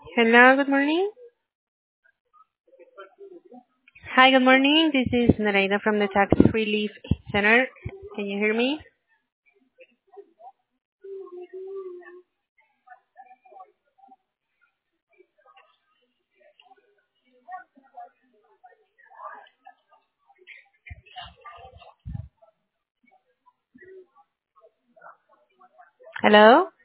Hello, good morning. Hi, good morning. This is Nareda from the Tax Relief Center. Can you hear me? Hello?